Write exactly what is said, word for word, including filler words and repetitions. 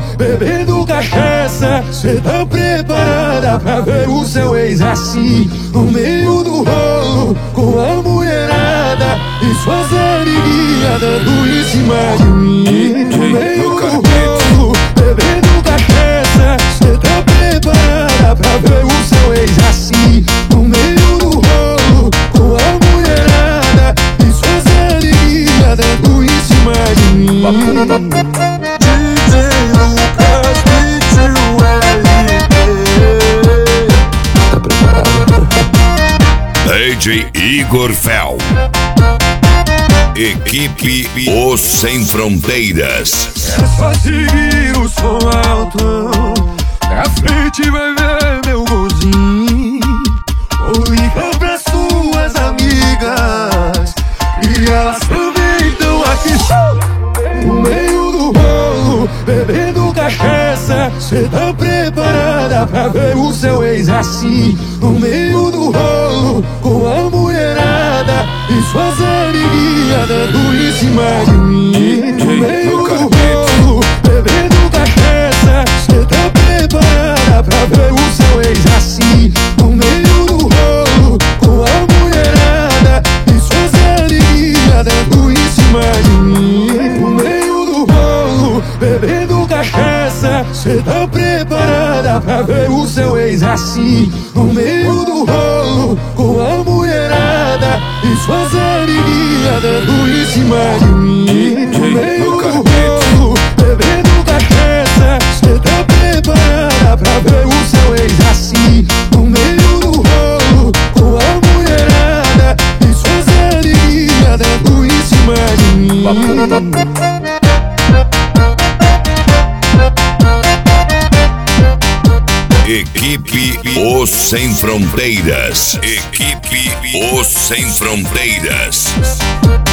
rolo, bebendo cachaça. Cê tá preparada pra ver o seu ex assim, no meio do rolo, com a mulherada e suas amiguinhas dando em cima de mim. No meio do rolo, bebendo cachaça. Cê tá preparada pra ver o seu ex assim, no meio do rolo, com a mulherada e suas amiguinhas dando em cima de mim. D J Lucas, D J L P. Tá preparado? D J Igor Fel. Equipe Os Sem Fronteiras. É só seguir o som alto, na frente vai ver meu golzinho. Ou liga pra suas amigas e elas também estão aqui. No meio do rolo, bebendo cachaça. Cê tá preparada pra ver o seu ex assim, no meio do rolo, com a mulherada e suas amiguinhas dando em cima de mim. No meio do rolo, bebendo cachaça. Cê tá preparada pra ver o seu ex assim, no meio do rolo, com a mulherada e suas amiguinhas dando em cima de mim. No meio do rolo, bebendo cachaça. Cê tá preparada pra ver o seu ex assim, no meio do rolo, com a mulherada e suas amiguinhas dando em cima de mim. No meio do rolo, bebendo cachaça. Cê tá preparada pra ver o seu ex assim, no meio do rolo, com a mulherada e suas amiguinhas dando em cima de mim. Equipe Os Sem Fronteiras. Equipe Os Sem Fronteiras.